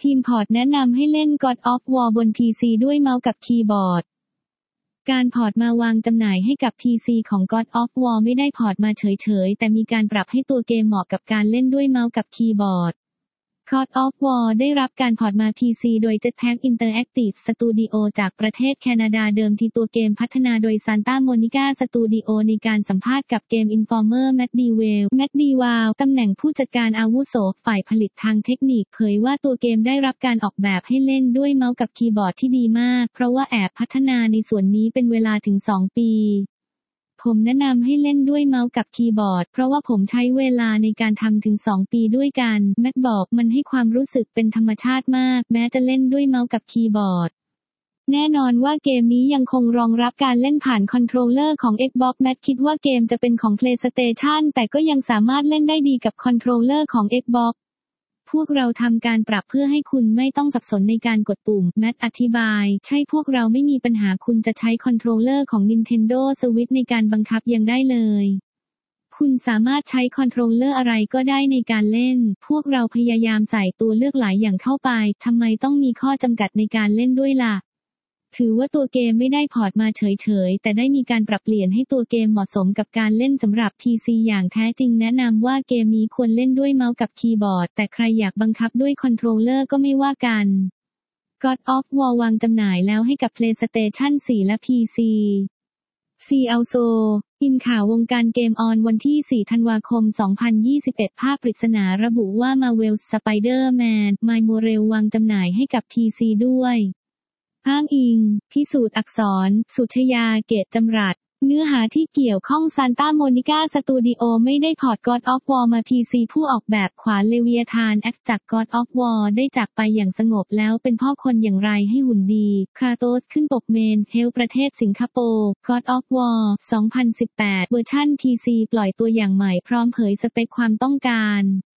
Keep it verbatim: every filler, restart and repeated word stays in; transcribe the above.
ทีมพอร์ตแนะนำให้เล่น God of War บน พี ซี ด้วยเมาส์กับคีย์บอร์ดการพอร์ตมาวางจำหน่ายให้กับ พี ซี ของ God of War ไม่ได้พอร์ตมาเฉยๆแต่มีการปรับให้ตัวเกมเหมาะกับการเล่นด้วยเมาส์กับคีย์บอร์ดGod of War ได้รับการพอร์ตมา พี ซี โดย Jetpack Interactive Studio จากประเทศแคนาดาเดิมทีตัวเกมพัฒนาโดย Santa Monica Studio ในการสัมภาษณ์กับ Game Informer แมตต์ ดีเวล แมตต์ ดีวาล ตำแหน่งผู้จัดการอาวุโสฝ่ายผลิตทางเทคนิคเผยว่าตัวเกมได้รับการออกแบบให้เล่นด้วยเมาส์กับคีย์บอร์ดที่ดีมากเพราะว่าแอบพัฒนาในส่วนนี้เป็นเวลาถึงสองปีผมแนะนำให้เล่นด้วยเมาส์กับคีย์บอร์ดเพราะว่าผมใช้เวลาในการทำถึงสองปีด้วยกันแมตต์บอกมันให้ความรู้สึกเป็นธรรมชาติมากแม้จะเล่นด้วยเมาส์กับคีย์บอร์ดแน่นอนว่าเกมนี้ยังคงรองรับการเล่นผ่านคอนโทรลเลอร์ของ Xbox แมตต์คิดว่าเกมจะเป็นของ PlayStation แต่ก็ยังสามารถเล่นได้ดีกับคอนโทรลเลอร์ของ Xboxพวกเราทำการปรับเพื่อให้คุณไม่ต้องสับสนในการกดปุ่มแมตต์อธิบายใช่พวกเราไม่มีปัญหาคุณจะใช้คอนโทรลเลอร์ของ Nintendo Switch ในการบังคับยังได้เลยคุณสามารถใช้คอนโทรลเลอร์อะไรก็ได้ในการเล่นพวกเราพยายามใส่ตัวเลือกหลายอย่างเข้าไปทำไมต้องมีข้อจำกัดในการเล่นด้วยล่ะถือว่าตัวเกมไม่ได้พอร์ตมาเฉยๆแต่ได้มีการปรับเปลี่ยนให้ตัวเกมเหมาะสมกับการเล่นสำหรับ พี ซี อย่างแท้จริงแนะนำว่าเกมนี้ควรเล่นด้วยเมาส์กับคีย์บอร์ดแต่ใครอยากบังคับด้วยคอนโทรลเลอร์ก็ไม่ว่ากัน God of War วางจำหน่ายแล้วให้กับ PlayStation โฟร์ และ พี ซี ซี Also อินข่าววงการเกมออนวันที่ สี่ ธันวาคม สองพันยี่สิบเอ็ด ภาพปริศนาระบุว่า Marvel's Spider-Man Miles Morales วางจำหน่ายให้กับ พี ซี ด้วยอ้างอิงพิสูจน์อักษรสุชยาเกตจำรัดเนื้อหาที่เกี่ยวข้อง Santa Monica Studio ไม่ได้พอร์ต God of War มา พี ซี ผู้ออกแบบขวานเลเวียธาน X จาก God of War ได้จากไปอย่างสงบแล้วเป็นพ่อคนอย่างไรให้หุ่นดีคราโตสขึ้นปกเมนเฮลประเทศสิงคโปร์ God of War สองพันสิบแปด เวอร์ชัน พี ซี ปล่อยตัวอย่างใหม่พร้อมเผยสเปคความต้องการ